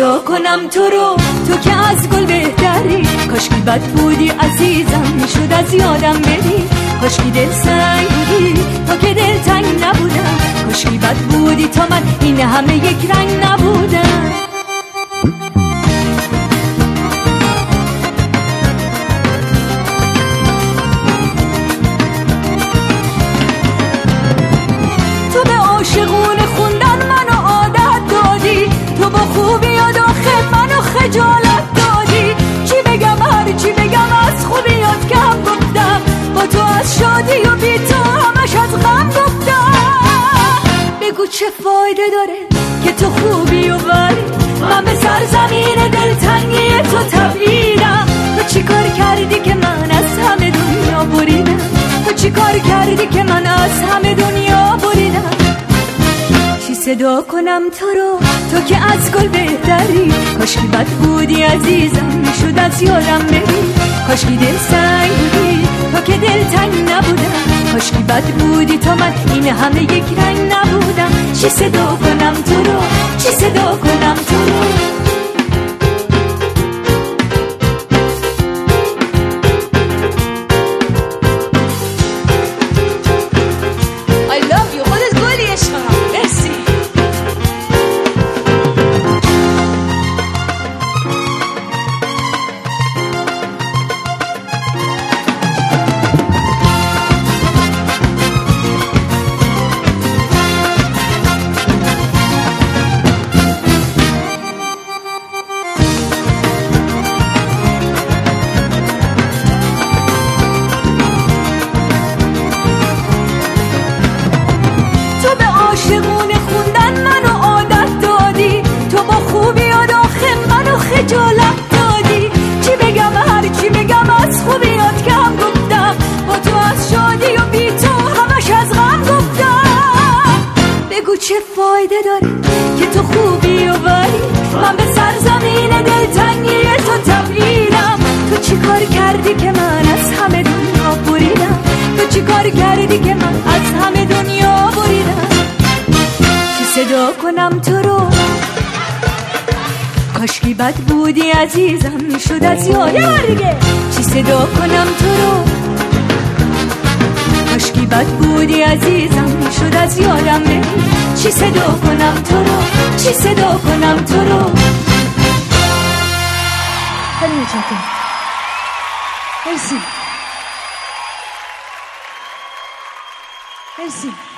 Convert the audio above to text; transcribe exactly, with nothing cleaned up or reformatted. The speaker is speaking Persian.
صدا کنم تو رو، تو که از گل بهتری. کاشکی بد بودی عزیزم، میشد از یادم بری. کاشکی دل سنگ بودی تو که دل تنگ نبودم. کاشکی بد بودی تا من این همه یک رنگ نبودم. تو به عاشقونه خوندن منو عادت دادی، تو با خوبی و داخل منو خجالت دادی. چی بگم هر چی بگم از خوبیات کم گفتم، با تو از شادی و بی تو همش از غم گفتم. بگو چه فایده داره که تو خوبی و بری، من به سرزمین دلتنگی تو تبعیدم. تو چی کار کردی که من از همه دنیا بریدم؟ تو چی کار کردی که من از همه دنیا بریدم؟ چی صدا کنم تو رو، تو که از گل بهتری. کاشکی بد بودی عزیزم، میشد از یادم بری. کاشکی دل سنگ بودی تو که دل تنگ نبودم. کاشکی بد بودی تا من این همه یک رنگ نبودم. چی صدا کنم تو رو، چی صدا کنم تو رو. عاشقونه خوندن منو عادت دادی، تو با خوبی و داخل منو خجالت دادی. چی بگم هر چی بگم از خوبیات کم گفتم، با تو از شادی و بی تو همش از غم گفتم. بگو چه فایده داره که تو خوبی و بری، من به سرزمین دلتنگی تو تبعیدم. تو چی کار کردی که من از همه دنیا بریدم؟ تو چی کار کردی که من از همه دنیا بریدم؟ صدا کنم تو رو، کاشکی بد بودی عزیزم، میشد از یادم دیگه. چی صدا کنم تو رو، کاشکی بد بودی عزیزم، میشد از یادم بری. چی صدا کنم تو رو، چی صدا کنم تو رو. خیلی متشکرم. مرسی مرسی.